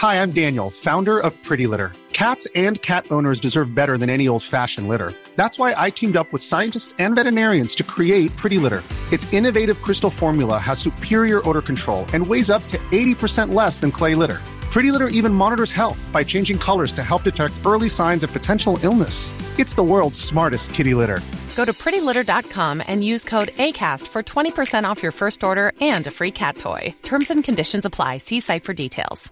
Hi, I'm Daniel, founder of Pretty Litter. Cats and cat owners deserve better than any old-fashioned litter. That's why I teamed up with scientists and veterinarians to create Pretty Litter. Its innovative crystal formula has superior odor control and weighs up to 80% less than clay litter. Pretty Litter even monitors health by changing colors to help detect early signs of potential illness. It's the world's smartest kitty litter. Go to prettylitter.com and use code ACAST for 20% off your first order and a free cat toy. Terms and conditions apply. See site for details.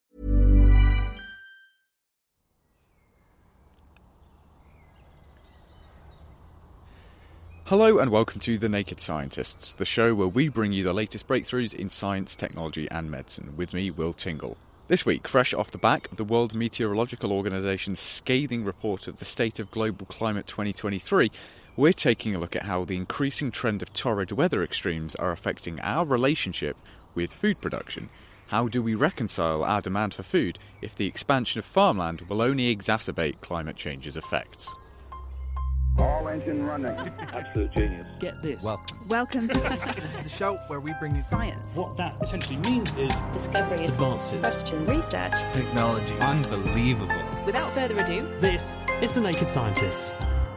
Hello and welcome to The Naked Scientists, the show where we bring you the latest breakthroughs in science, technology and medicine. With me, Will Tingle. This week, fresh off the back of the World Meteorological Organization's scathing report of the State of Global Climate 2023, we're taking a look at how the increasing trend of torrid weather extremes are affecting our relationship with food production. How do we reconcile our demand for food if the expansion of farmland will only exacerbate climate change's effects? All engine running. Absolute genius. Get this. Welcome. This is the show where we bring you Science. What that essentially means is discoveries, advances, Questions. Research. technology. unbelievable. Without further ado, this is The Naked Scientists.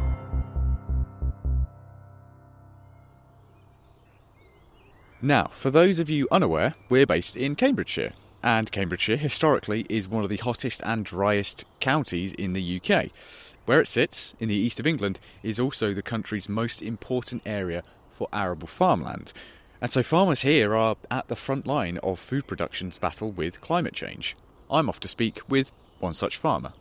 Now, for those of you unaware, we're based in Cambridgeshire, and Cambridgeshire historically is one of the hottest and driest counties in the UK. Where it sits, in the east of England, is also the country's most important area for arable farmland. And so farmers here are at the front line of food production's battle with climate change. I'm off to speak with one such farmer.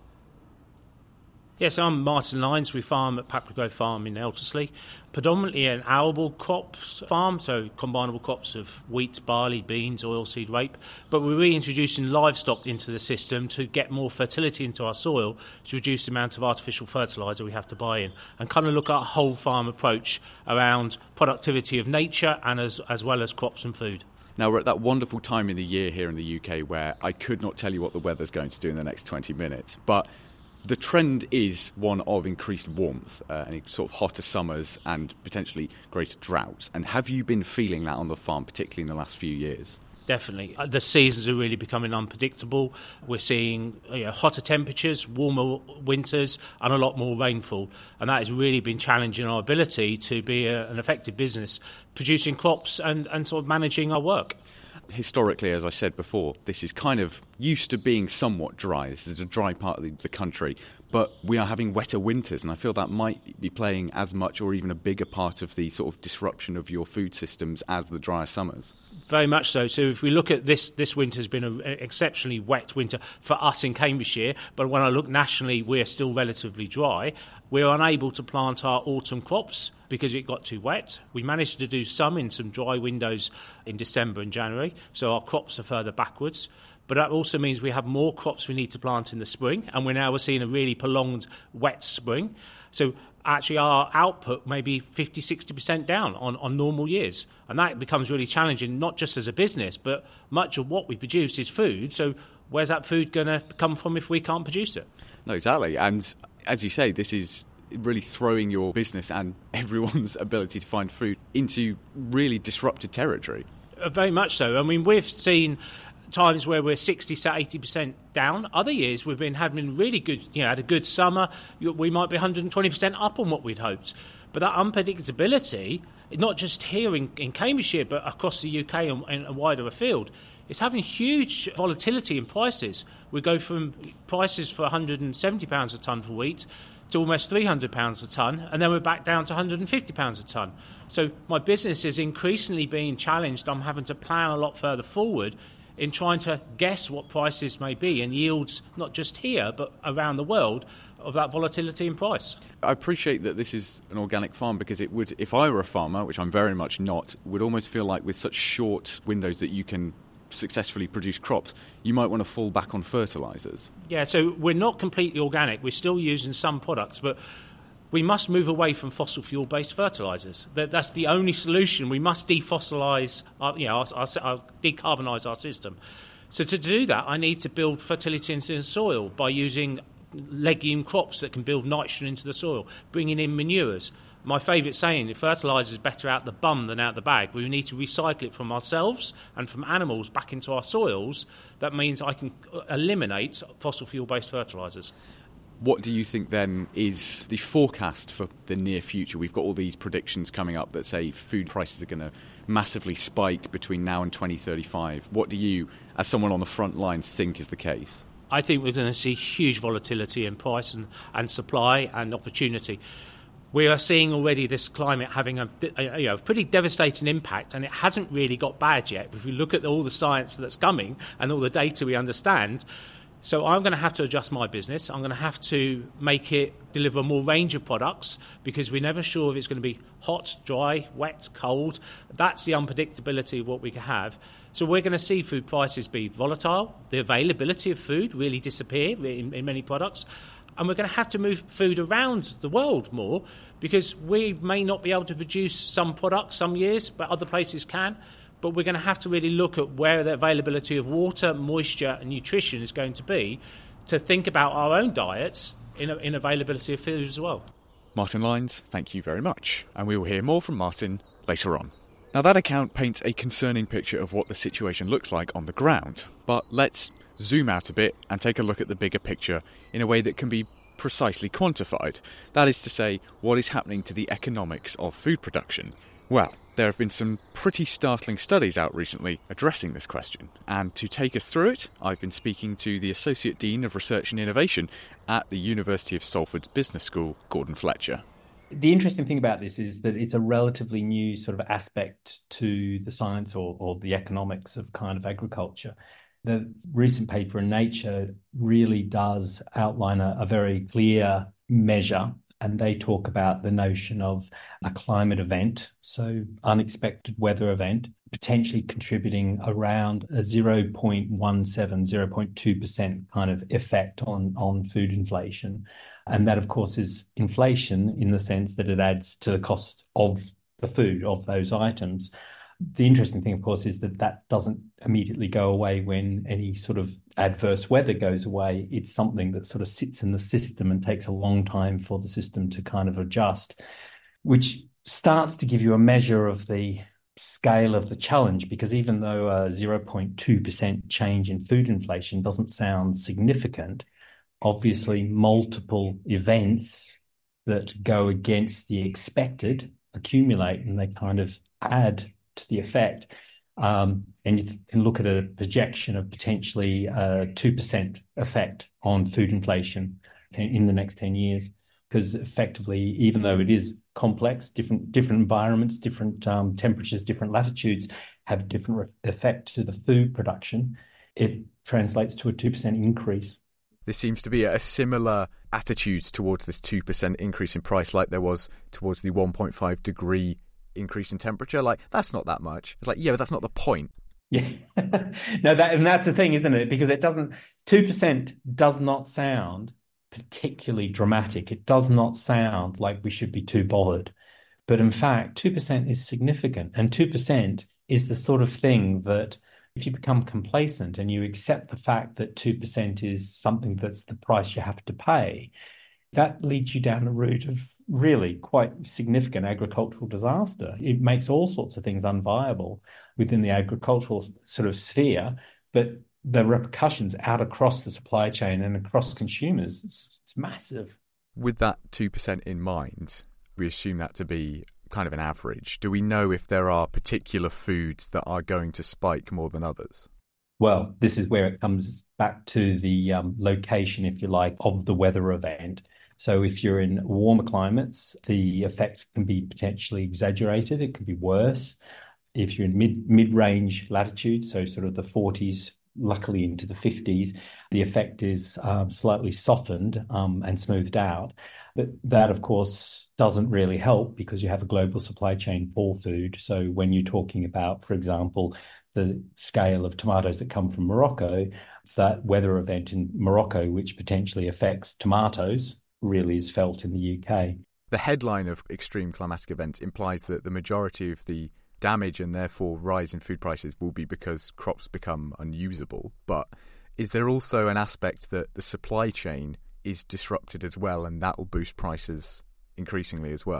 Yes, I'm Martin Lyons. We farm at Paprico Farm in Elterslie, predominantly an arable crops farm, so combinable crops of wheat, barley, beans, oilseed, rape. But we're reintroducing livestock into the system to get more fertility into our soil, to reduce the amount of artificial fertiliser we have to buy in, and kind of look at a whole farm approach around productivity of nature and as well as crops and food. Now, we're at that wonderful time in the year here in the UK where I could not tell you what the weather's going to do in the next 20 minutes, but the trend is one of increased warmth, and sort of hotter summers and potentially greater droughts. And have you been feeling that on the farm, particularly in the last few years? Definitely. The seasons are really becoming unpredictable. We're seeing hotter temperatures, warmer winters and a lot more rainfall. And that has really been challenging our ability to be an effective business, producing crops and sort of managing our work. Historically, as I said before, this is kind of used to being somewhat dry. This is a dry part of the country, but we are having wetter winters, and I feel that might be playing as much or even a bigger part of the sort of disruption of your food systems as the drier summers. Very much so. So if we look at this winter has been an exceptionally wet winter for us in Cambridgeshire, but when I look nationally, we're still relatively dry. We're unable to plant our autumn crops because it got too wet. We managed to do some in some dry windows in December and January, so our crops are further backwards. But that also means we have more crops we need to plant in the spring, and we're seeing a really prolonged wet spring. So actually our output may be 50-60% down on normal years. And that becomes really challenging, not just as a business, but much of what we produce is food. So where's that food going to come from if we can't produce it? No, exactly. And as you say, this is really throwing your business and everyone's ability to find food into really disrupted territory. Very much so. I mean, we've seen times where we're 60 to 80% down. Other years we've been having really good, had a good summer. We might be 120% up on what we'd hoped. But that unpredictability, not just here in Cambridgeshire, but across the UK and wider afield, it's having huge volatility in prices. We go from prices for £170 a tonne for wheat to almost £300 a tonne, and then we're back down to £150 a tonne. So my business is increasingly being challenged. I'm having to plan a lot further forward in trying to guess what prices may be and yields, not just here, but around the world, of that volatility in price. I appreciate that this is an organic farm because it would, if I were a farmer, which I'm very much not, would almost feel like with such short windows that you can successfully produce crops, you might want to fall back on fertilisers. Yeah, so we're not completely organic. We're still using some products, but we must move away from fossil fuel-based fertilisers. That's the only solution. We must defossilise, decarbonise our system. So to do that, I need to build fertility into the soil by using legume crops that can build nitrogen into the soil, bringing in manures. My favourite saying, fertiliser is better out the bum than out the bag. We need to recycle it from ourselves and from animals back into our soils. That means I can eliminate fossil fuel-based fertilisers. What do you think then is the forecast for the near future? We've got all these predictions coming up that say food prices are going to massively spike between now and 2035. What do you, as someone on the front line, think is the case? I think we're going to see huge volatility in price and supply and opportunity. We are seeing already this climate having a pretty devastating impact, and it hasn't really got bad yet. If we look at all the science that's coming and all the data we understand, so I'm going to have to adjust my business. I'm going to have to make it deliver more range of products because we're never sure if it's going to be hot, dry, wet, cold. That's the unpredictability of what we can have. So we're going to see food prices be volatile, the availability of food really disappear in many products, and we're going to have to move food around the world more because we may not be able to produce some products some years, but other places can. But we're going to have to really look at where the availability of water, moisture and nutrition is going to be to think about our own diets in availability of food as well. Martin Lines, thank you very much. And we will hear more from Martin later on. Now that account paints a concerning picture of what the situation looks like on the ground. But let's zoom out a bit and take a look at the bigger picture in a way that can be precisely quantified. That is to say, what is happening to the economics of food production? Well, there have been some pretty startling studies out recently addressing this question. And to take us through it, I've been speaking to the Associate Dean of Research and Innovation at the University of Salford's Business School, Gordon Fletcher. The interesting thing about this is that it's a relatively new sort of aspect to the science or the economics of kind of agriculture. The recent paper in Nature really does outline a very clear measure, and they talk about the notion of a climate event, so unexpected weather event, potentially contributing around a 0.17, 0.2% kind of effect on food inflation. And that, of course, is inflation in the sense that it adds to the cost of the food, of those items. The interesting thing, of course, is that doesn't immediately go away when any sort of adverse weather goes away. It's something that sort of sits in the system and takes a long time for the system to kind of adjust, which starts to give you a measure of the scale of the challenge, because even though a 0.2% change in food inflation doesn't sound significant, obviously multiple events that go against the expected accumulate and they kind of add to the effect. And you can look at a projection of potentially a 2% effect on food inflation in the next 10 years, because effectively, even though it is complex, different environments, different temperatures, different latitudes have different effect to the food production, it translates to a 2% increase. There seems to be a similar attitude towards this 2% increase in price like there was towards the 1.5 degree increase in temperature. Like, that's not that much. It's like, yeah, but that's not the point. Yeah. No, and that's the thing, isn't it? Because 2% does not sound particularly dramatic. It does not sound like we should be too bothered. But in fact, 2% is significant. And 2% is the sort of thing that if you become complacent and you accept the fact that 2% is something that's the price you have to pay, that leads you down a route of really quite significant agricultural disaster. It makes all sorts of things unviable within the agricultural sort of sphere, but the repercussions out across the supply chain and across consumers, it's massive. With that 2% in mind, we assume that to be kind of an average. Do we know if there are particular foods that are going to spike more than others? Well, this is where it comes back to the location, if you like, of the weather event. So if you're in warmer climates, the effect can be potentially exaggerated. It could be worse. If you're in mid-range latitudes, so sort of the 40s, luckily into the 50s, the effect is slightly softened and smoothed out. But that, of course, doesn't really help because you have a global supply chain for food. So when you're talking about, for example, the scale of tomatoes that come from Morocco, that weather event in Morocco, which potentially affects tomatoes, really is felt in the UK. The headline of extreme climatic events implies that the majority of the damage and therefore rise in food prices will be because crops become unusable. But is there also an aspect that the supply chain is disrupted as well, and that will boost prices increasingly as well?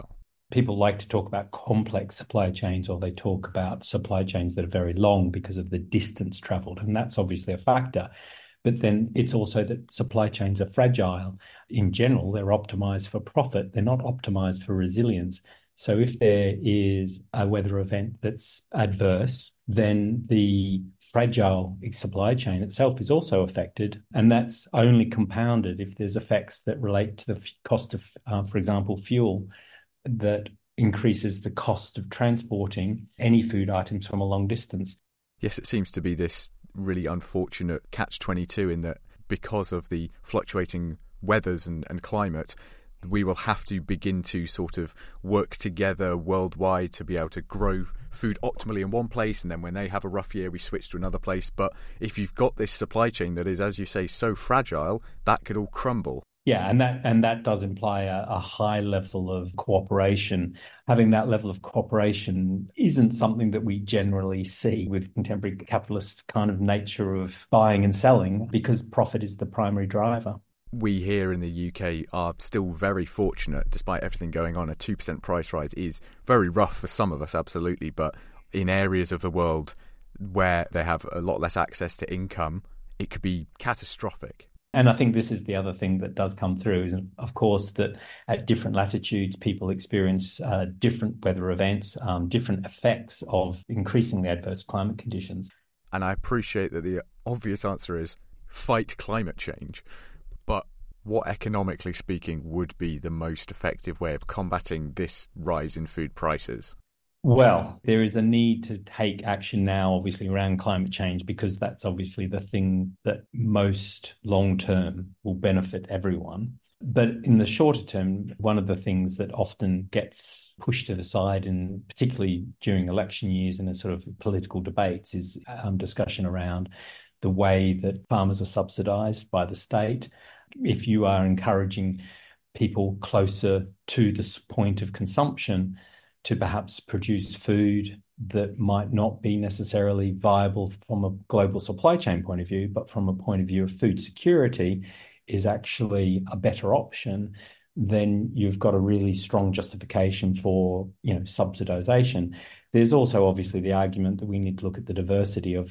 People like to talk about complex supply chains, or they talk about supply chains that are very long because of the distance traveled. And that's obviously a factor. But then it's also that supply chains are fragile. In general, they're optimized for profit. They're not optimized for resilience. So if there is a weather event that's adverse, then the fragile supply chain itself is also affected. And that's only compounded if there's effects that relate to the cost of, for example, fuel, that increases the cost of transporting any food items from a long distance. Yes, it seems to be this really unfortunate catch-22 in that because of the fluctuating weathers and climate, we will have to begin to sort of work together worldwide to be able to grow food optimally in one place, and then when they have a rough year we switch to another place. But if you've got this supply chain that is, as you say, so fragile, that could all crumble. Yeah, and that does imply a high level of cooperation. Having that level of cooperation isn't something that we generally see with contemporary capitalist kind of nature of buying and selling, because profit is the primary driver. We here in the UK are still very fortunate, despite everything going on. A 2% price rise is very rough for some of us, absolutely, but in areas of the world where they have a lot less access to income, it could be catastrophic. And I think this is the other thing that does come through, is, of course, that at different latitudes, people experience different weather events, different effects of increasingly adverse climate conditions. And I appreciate that the obvious answer is fight climate change. But what, economically speaking, would be the most effective way of combating this rise in food prices? Well, there is a need to take action now, obviously, around climate change, because that's obviously the thing that most long-term will benefit everyone. But in the shorter term, one of the things that often gets pushed to the side, and particularly during election years and in sort of political debates, is discussion around the way that farmers are subsidised by the state. If you are encouraging people closer to this point of consumption to perhaps produce food that might not be necessarily viable from a global supply chain point of view, but from a point of view of food security, is actually a better option, then you've got a really strong justification for, subsidization. There's also obviously the argument that we need to look at the diversity of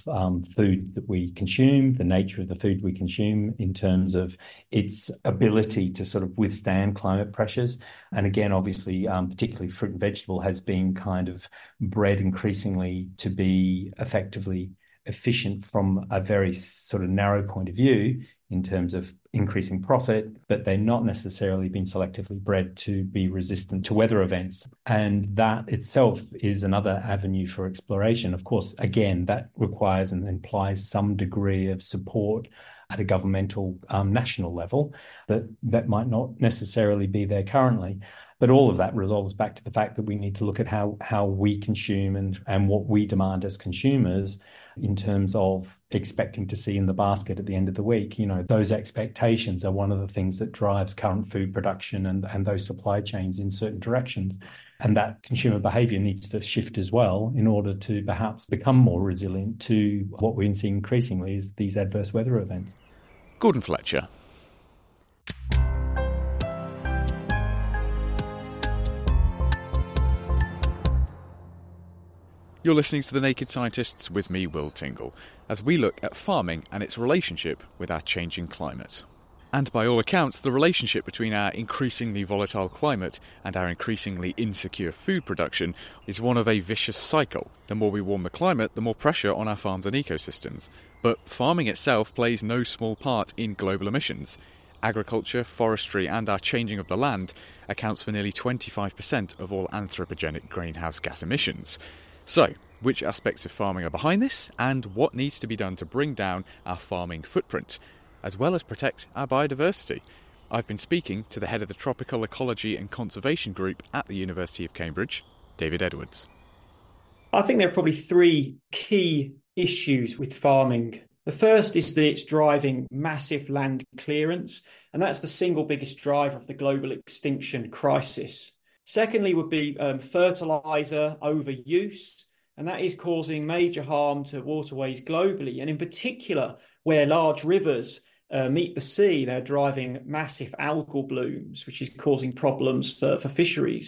food that we consume, the nature of the food we consume in terms of its ability to sort of withstand climate pressures. And again, obviously, particularly fruit and vegetable has been kind of bred increasingly to be effectively efficient from a very sort of narrow point of view in terms of increasing profit, but they're not necessarily been selectively bred to be resistant to weather events. And that itself is another avenue for exploration. Of course, again, that requires and implies some degree of support at a governmental national level that might not necessarily be there currently. But all of that resolves back to the fact that we need to look at how we consume and what we demand as consumers in terms of expecting to see in the basket at the end of the week. Those expectations are one of the things that drives current food production and those supply chains in certain directions. And that consumer behaviour needs to shift as well in order to perhaps become more resilient to what we're seeing increasingly is these adverse weather events. Gordon Fletcher. You're listening to The Naked Scientists with me, Will Tingle, as we look at farming and its relationship with our changing climate. And by all accounts, the relationship between our increasingly volatile climate and our increasingly insecure food production is one of a vicious cycle. The more we warm the climate, the more pressure on our farms and ecosystems. But farming itself plays no small part in global emissions. Agriculture, forestry and our changing of the land accounts for nearly 25% of all anthropogenic greenhouse gas emissions. So, which aspects of farming are behind this, and what needs to be done to bring down our farming footprint, as well as protect our biodiversity? I've been speaking to the head of the Tropical Ecology and Conservation Group at the University of Cambridge, David Edwards. I think there are probably three key issues with farming. The first is that it's driving massive land clearance, and that's the single biggest driver of the global extinction crisis. Secondly would be fertiliser overuse, and that is causing major harm to waterways globally. And in particular, where large rivers meet the sea, they're driving massive algal blooms, which is causing problems for fisheries.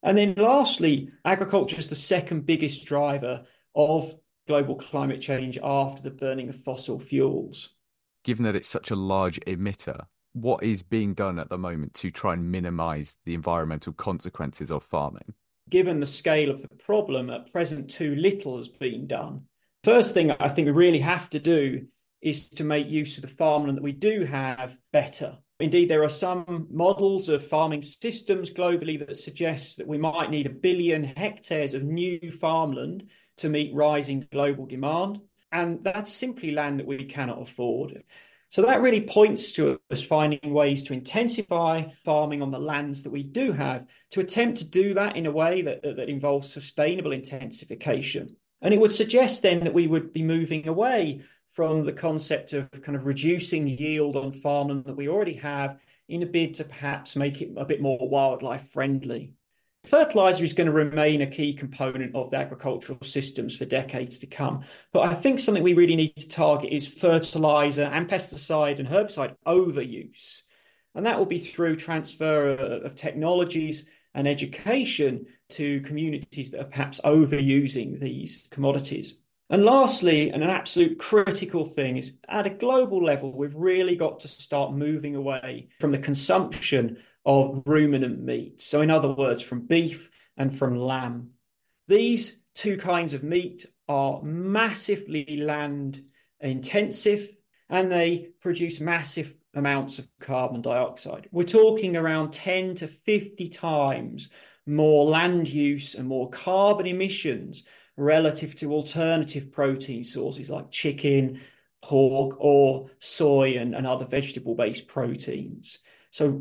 And then lastly, agriculture is the second biggest driver of global climate change after the burning of fossil fuels. Given that it's such a large emitter, what is being done at the moment to try and minimise the environmental consequences of farming? Given the scale of the problem, at present too little has been done. First thing I think we really have to do is to make use of the farmland that we do have better. Indeed, there are some models of farming systems globally that suggest that we might need 1 billion hectares of new farmland to meet rising global demand. And that's simply land that we cannot afford. So that really points to us finding ways to intensify farming on the lands that we do have, to attempt to do that in a way that involves sustainable intensification. And it would suggest then that we would be moving away from the concept of kind of reducing yield on farmland that we already have in a bid to perhaps make it a bit more wildlife friendly. Fertilizer is going to remain a key component of the agricultural systems for decades to come. But I think something we really need to target is fertilizer and pesticide and herbicide overuse. And that will be through transfer of technologies and education to communities that are perhaps overusing these commodities. And lastly, and an absolute critical thing is at a global level, we've really got to start moving away from the consumption of ruminant meat. So in other words, from beef and from lamb. These two kinds of meat are massively land intensive and they produce massive amounts of carbon dioxide. We're talking around 10 to 50 times more land use and more carbon emissions relative to alternative protein sources like chicken, pork, or soy and other vegetable-based proteins. So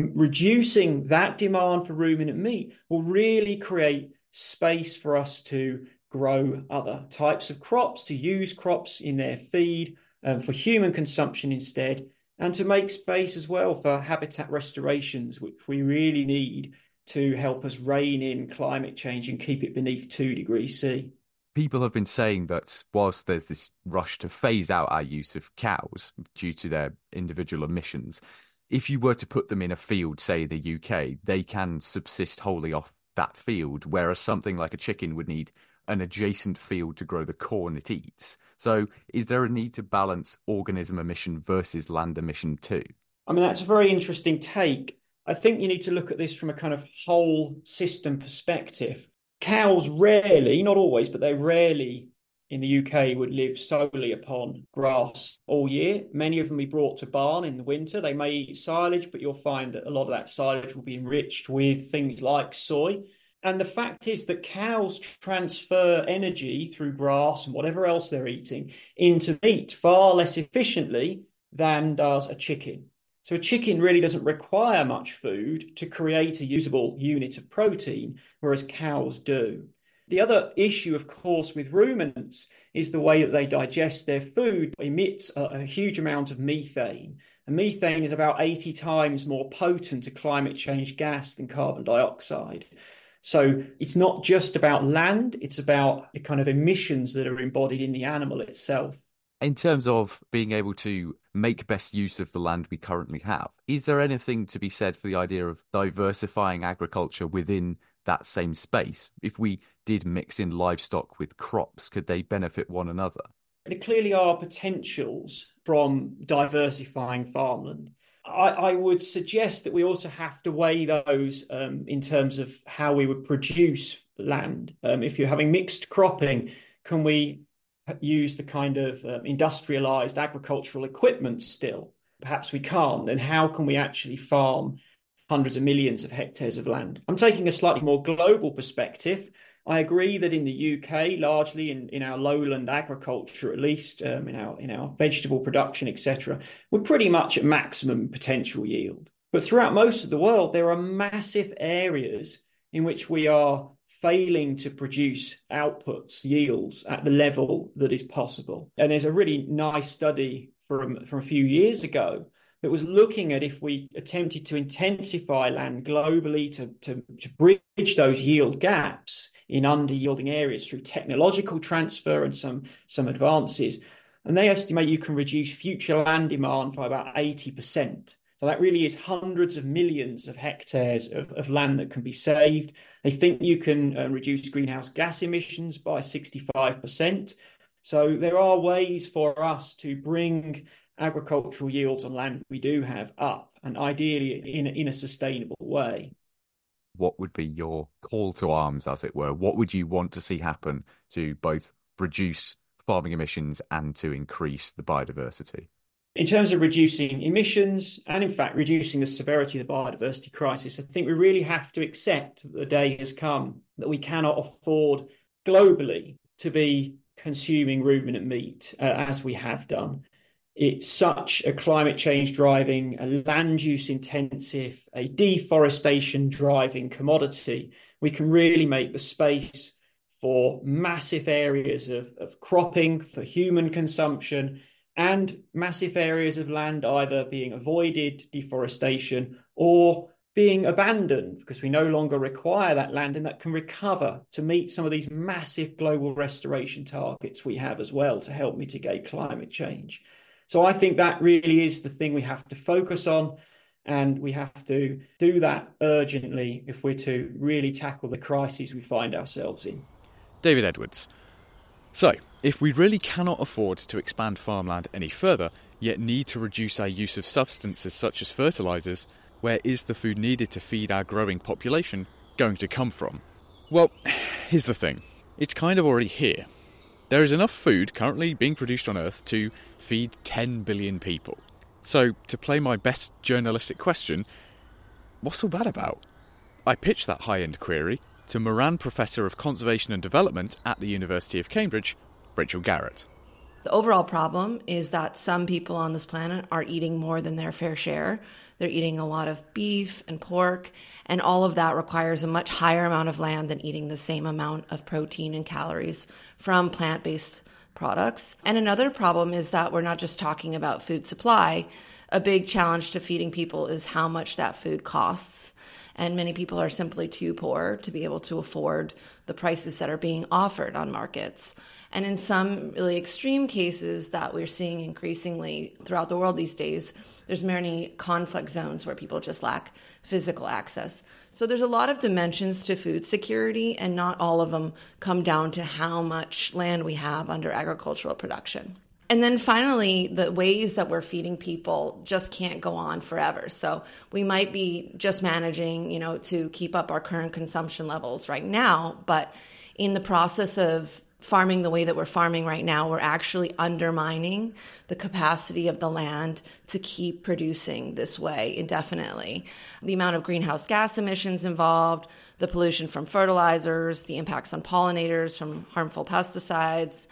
reducing that demand for ruminant meat will really create space for us to grow other types of crops, to use crops in their feed for human consumption instead, and to make space as well for habitat restorations, which we really need to help us rein in climate change and keep it beneath 2 degrees C. People have been saying that whilst there's this rush to phase out our use of cows due to their individual emissions, if you were to put them in a field, say the UK, they can subsist wholly off that field, whereas something like a chicken would need an adjacent field to grow the corn it eats. So is there a need to balance organism emission versus land emission too? I mean, that's a very interesting take. I think you need to look at this from a kind of whole system perspective. Cows rarely, not always, but they rarely in the UK would live solely upon grass all year. Many of them be brought to barn in the winter. They may eat silage, but you'll find that a lot of that silage will be enriched with things like soy. And the fact is that cows transfer energy through grass and whatever else they're eating into meat far less efficiently than does a chicken. So a chicken really doesn't require much food to create a usable unit of protein, whereas cows do. The other issue, of course, with ruminants is the way that they digest their food emits a huge amount of methane. And methane is about 80 times more potent a climate change gas than carbon dioxide. So it's not just about land, it's about the kind of emissions that are embodied in the animal itself. In terms of being able to make best use of the land we currently have, is there anything to be said for the idea of diversifying agriculture within that same space? If we did mix in livestock with crops, could they benefit one another? There clearly are potentials from diversifying farmland. I would suggest that we also have to weigh those in terms of how we would produce land. If you're having mixed cropping, can we use the kind of industrialized agricultural equipment still? Perhaps we can't. Then how can we actually farm hundreds of millions of hectares of land? I'm taking a slightly more global perspective. I agree that in the UK, largely in our lowland agriculture, at least in our vegetable production, etc., we're pretty much at maximum potential yield. But throughout most of the world, there are massive areas in which we are failing to produce outputs, yields at the level that is possible. And there's a really nice study from a few years ago that was looking at if we attempted to intensify land globally to bridge those yield gaps in under-yielding areas through technological transfer and some advances. And they estimate you can reduce future land demand by about 80%. So that really is hundreds of millions of hectares of land that can be saved. They think you can reduce greenhouse gas emissions by 65%. So there are ways for us to bring agricultural yields on land we do have up, and ideally in a sustainable way. What would be your call to arms, as it were? What would you want to see happen to both reduce farming emissions and to increase the biodiversity? In terms of reducing emissions and, in fact, reducing the severity of the biodiversity crisis, I think we really have to accept that the day has come that we cannot afford globally to be consuming ruminant meat as we have done. It's such a climate change driving, a land use intensive, a deforestation driving commodity. We can really make the space for massive areas of cropping for human consumption and massive areas of land either being avoided, deforestation, or being abandoned because we no longer require that land, and that can recover to meet some of these massive global restoration targets we have as well to help mitigate climate change. So I think that really is the thing we have to focus on, and we have to do that urgently if we're to really tackle the crises we find ourselves in. David Edwards. So, if we really cannot afford to expand farmland any further, yet need to reduce our use of substances such as fertilisers, where is the food needed to feed our growing population going to come from? Well, here's the thing. It's kind of already here. There is enough food currently being produced on Earth to feed 10 billion people. So, to play my best journalistic question, what's all that about? I pitched that high-end query to Moran Professor of Conservation and Development at the University of Cambridge, Rachel Garrett. The overall problem is that some people on this planet are eating more than their fair share. They're eating a lot of beef and pork, and all of that requires a much higher amount of land than eating the same amount of protein and calories from plant-based products. And another problem is that we're not just talking about food supply. A big challenge to feeding people is how much that food costs. And many people are simply too poor to be able to afford the prices that are being offered on markets. And in some really extreme cases that we're seeing increasingly throughout the world these days, there's many conflict zones where people just lack physical access. So there's a lot of dimensions to food security, and not all of them come down to how much land we have under agricultural production. And then finally, the ways that we're feeding people just can't go on forever. So we might be just managing, to keep up our current consumption levels right now, but in the process of farming the way that we're farming right now, we're actually undermining the capacity of the land to keep producing this way indefinitely. The amount of greenhouse gas emissions involved, the pollution from fertilizers, the impacts on pollinators from harmful pesticides,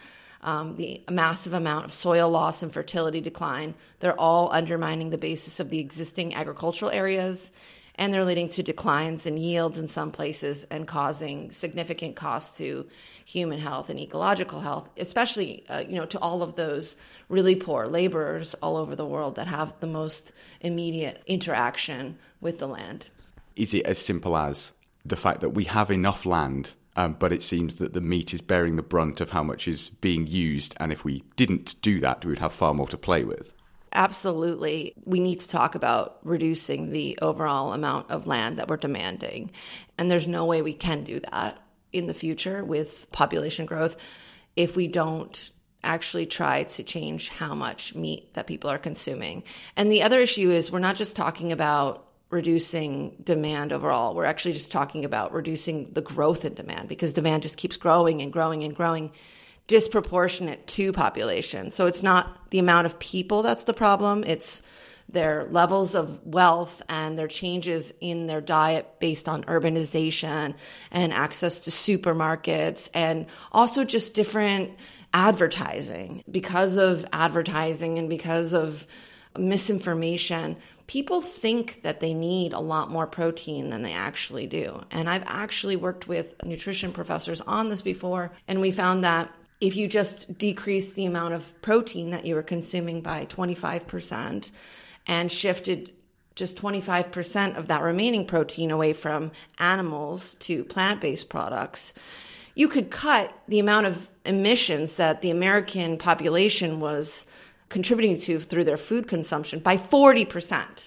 the massive amount of soil loss and fertility decline, they're all undermining the basis of the existing agricultural areas, and they're leading to declines in yields in some places and causing significant costs to human health and ecological health, especially, to all of those really poor laborers all over the world that have the most immediate interaction with the land. Is it as simple as the fact that we have enough land, but it seems that the meat is bearing the brunt of how much is being used, and if we didn't do that, we would have far more to play with? Absolutely. We need to talk about reducing the overall amount of land that we're demanding. And there's no way we can do that in the future with population growth if we don't actually try to change how much meat that people are consuming. And the other issue is we're not just talking about reducing demand overall. We're actually just talking about reducing the growth in demand, because demand just keeps growing and growing and growing, disproportionate to population. So it's not the amount of people that's the problem, it's their levels of wealth and their changes in their diet based on urbanization and access to supermarkets, and also just different advertising. Because of advertising and because of misinformation, people think that they need a lot more protein than they actually do. And I've actually worked with nutrition professors on this before, and we found that if you just decrease the amount of protein that you were consuming by 25% and shifted just 25% of that remaining protein away from animals to plant-based products, you could cut the amount of emissions that the American population was contributing to through their food consumption by 40%.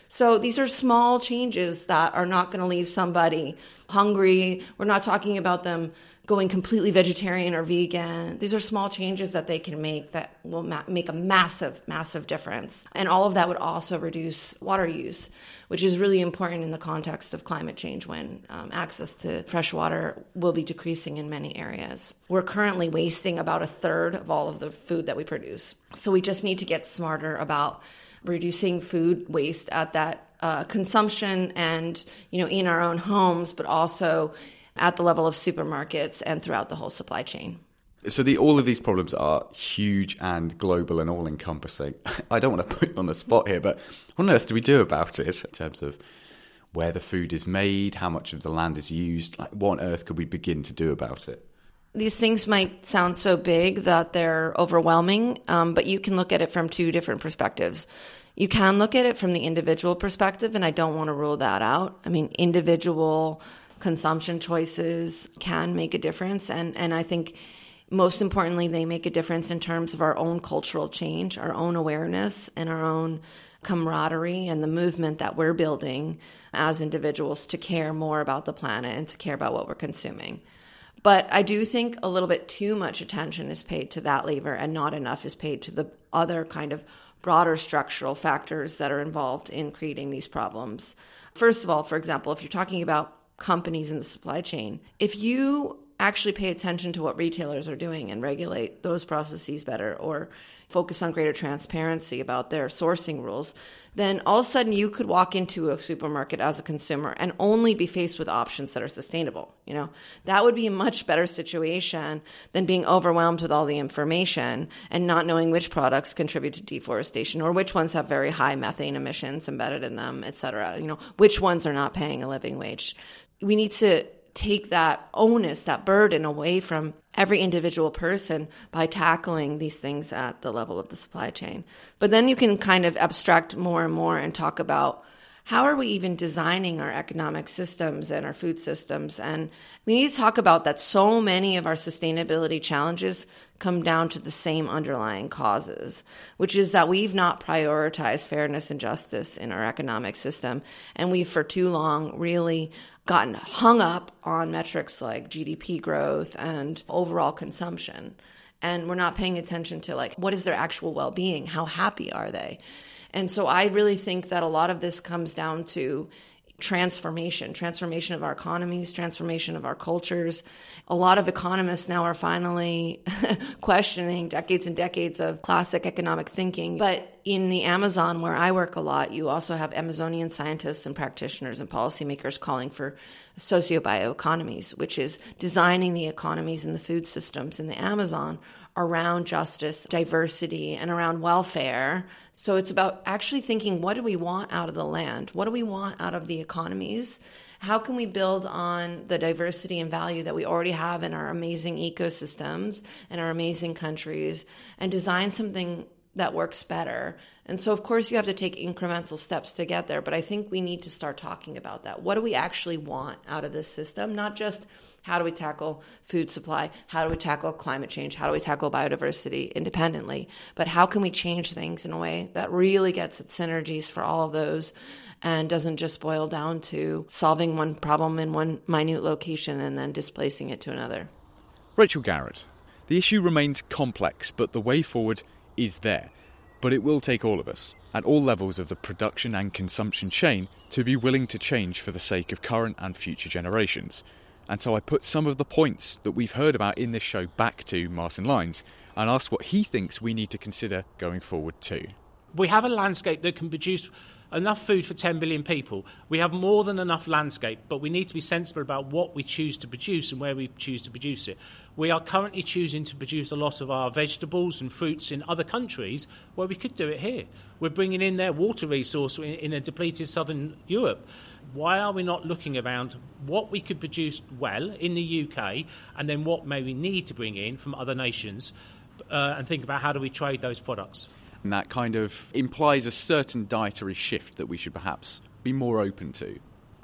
So these are small changes that are not going to leave somebody hungry. We're not talking about them going completely vegetarian or vegan. These are small changes that they can make that will make a massive, massive difference. And all of that would also reduce water use, which is really important in the context of climate change when access to fresh water will be decreasing in many areas. We're currently wasting about a third of all of the food that we produce. So we just need to get smarter about reducing food waste at that consumption and, in our own homes, but also at the level of supermarkets and throughout the whole supply chain. So all of these problems are huge and global and all-encompassing. I don't want to put you on the spot here, but what on earth do we do about it in terms of where the food is made, how much of the land is used? What on earth could we begin to do about it? These things might sound so big that they're overwhelming, but you can look at it from two different perspectives. You can look at it from the individual perspective, and I don't want to rule that out. I mean, individual consumption choices can make a difference. And I think most importantly, they make a difference in terms of our own cultural change, our own awareness, and our own camaraderie and the movement that we're building as individuals to care more about the planet and to care about what we're consuming. But I do think a little bit too much attention is paid to that lever and not enough is paid to the other kind of broader structural factors that are involved in creating these problems. First of all, for example, if you're talking about companies in the supply chain, if you actually pay attention to what retailers are doing and regulate those processes better or focus on greater transparency about their sourcing rules, then all of a sudden you could walk into a supermarket as a consumer and only be faced with options that are sustainable. That would be a much better situation than being overwhelmed with all the information and not knowing which products contribute to deforestation or which ones have very high methane emissions embedded in them, et cetera. Which ones are not paying a living wage. We need to take that onus, that burden away from every individual person by tackling these things at the level of the supply chain. But then you can kind of abstract more and more and talk about how are we even designing our economic systems and our food systems? And we need to talk about that so many of our sustainability challenges come down to the same underlying causes, which is that we've not prioritized fairness and justice in our economic system. And we've for too long really gotten hung up on metrics like GDP growth and overall consumption. And we're not paying attention to what is their actual well-being? How happy are they? And so I really think that a lot of this comes down to transformation of our economies, transformation of our cultures. A lot of economists now are finally questioning decades and decades of classic economic thinking. But in the Amazon, where I work a lot, you also have Amazonian scientists and practitioners and policymakers calling for socio-bioeconomies, which is designing the economies and the food systems in the Amazon around justice, diversity, and around welfare. So it's about actually thinking, what do we want out of the land? What do we want out of the economies? How can we build on the diversity and value that we already have in our amazing ecosystems and our amazing countries and design something that works better? And so, of course, you have to take incremental steps to get there. But I think we need to start talking about that. What do we actually want out of this system? Not just how do we tackle food supply? How do we tackle climate change? How do we tackle biodiversity independently? But how can we change things in a way that really gets at synergies for all of those and doesn't just boil down to solving one problem in one minute location and then displacing it to another? Rachel Garrett, the issue remains complex, but the way forward is there. But it will take all of us, at all levels of the production and consumption chain, to be willing to change for the sake of current and future generations. And so I put some of the points that we've heard about in this show back to Martin Lines and asked what he thinks we need to consider going forward too. We have a landscape that can produce enough food for 10 billion people. We have more than enough landscape, but we need to be sensible about what we choose to produce and where we choose to produce it. We are currently choosing to produce a lot of our vegetables and fruits in other countries where we could do it here. We're bringing in their water resource in a depleted southern Europe. Why are we not looking around what we could produce well in the UK and then what may we need to bring in from other nations and think about how do we trade those products? And that kind of implies a certain dietary shift that we should perhaps be more open to.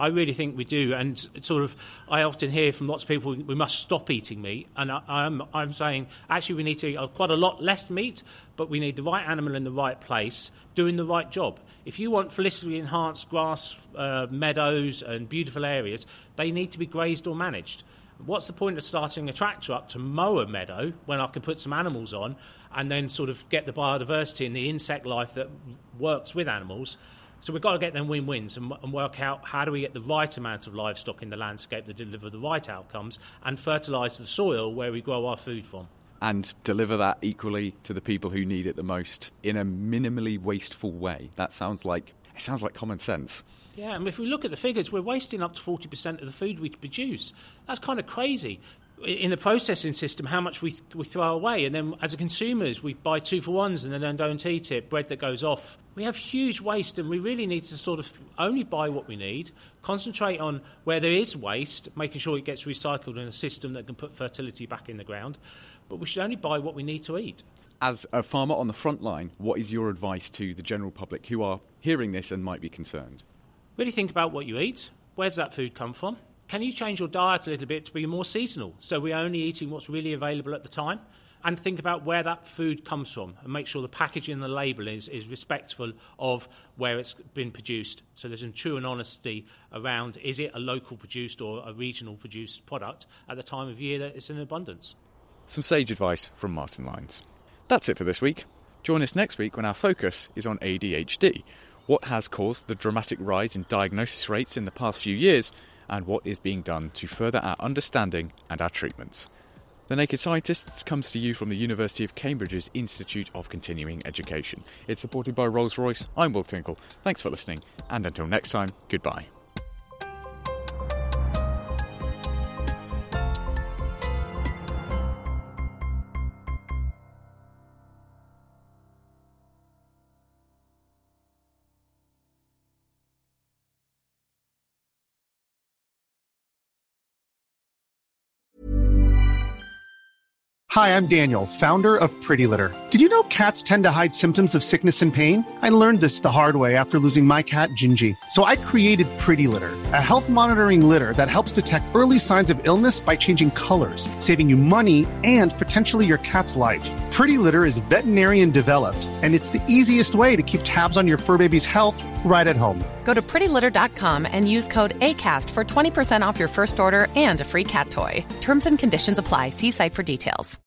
I really think we do. And sort of, I often hear from lots of people, we must stop eating meat. And I'm saying, actually, we need to eat quite a lot less meat, but we need the right animal in the right place, doing the right job. If you want felicitously enhanced grass meadows and beautiful areas, they need to be grazed or managed. What's the point of starting a tractor up to mow a meadow when I can put some animals on and then sort of get the biodiversity and the insect life that works with animals? So we've got to get them win-wins and work out how do we get the right amount of livestock in the landscape that deliver the right outcomes and fertilise the soil where we grow our food from. And deliver that equally to the people who need it the most in a minimally wasteful way. It sounds like common sense. Yeah, and if we look at the figures, we're wasting up to 40% of the food we produce. That's kind of crazy. In the processing system, how much we throw away. And then as a consumers, we buy 2-for-1s and then don't eat it, bread that goes off. We have huge waste, and we really need to sort of only buy what we need, concentrate on where there is waste, making sure it gets recycled in a system that can put fertility back in the ground. But we should only buy what we need to eat. As a farmer on the front line, what is your advice to the general public who are hearing this and might be concerned? Really think about what you eat. Where does that food come from? Can you change your diet a little bit to be more seasonal? So we're only eating what's really available at the time. And think about where that food comes from and make sure the packaging and the label is respectful of where it's been produced. So there's a true and honesty around, is it a local produced or a regional produced product at the time of year that it's in abundance? Some sage advice from Martin Lyons. That's it for this week. Join us next week when our focus is on ADHD. What has caused the dramatic rise in diagnosis rates in the past few years, and what is being done to further our understanding and our treatments. The Naked Scientists comes to you from the University of Cambridge's Institute of Continuing Education. It's supported by Rolls-Royce. I'm Will Tinkle. Thanks for listening, and until next time, goodbye. Hi, I'm Daniel, founder of Pretty Litter. Did you know cats tend to hide symptoms of sickness and pain? I learned this the hard way after losing my cat, Gingy. So I created Pretty Litter, a health monitoring litter that helps detect early signs of illness by changing colors, saving you money and potentially your cat's life. Pretty Litter is veterinarian developed, and it's the easiest way to keep tabs on your fur baby's health right at home. Go to prettylitter.com and use code ACAST for 20% off your first order and a free cat toy. Terms and conditions apply. See site for details.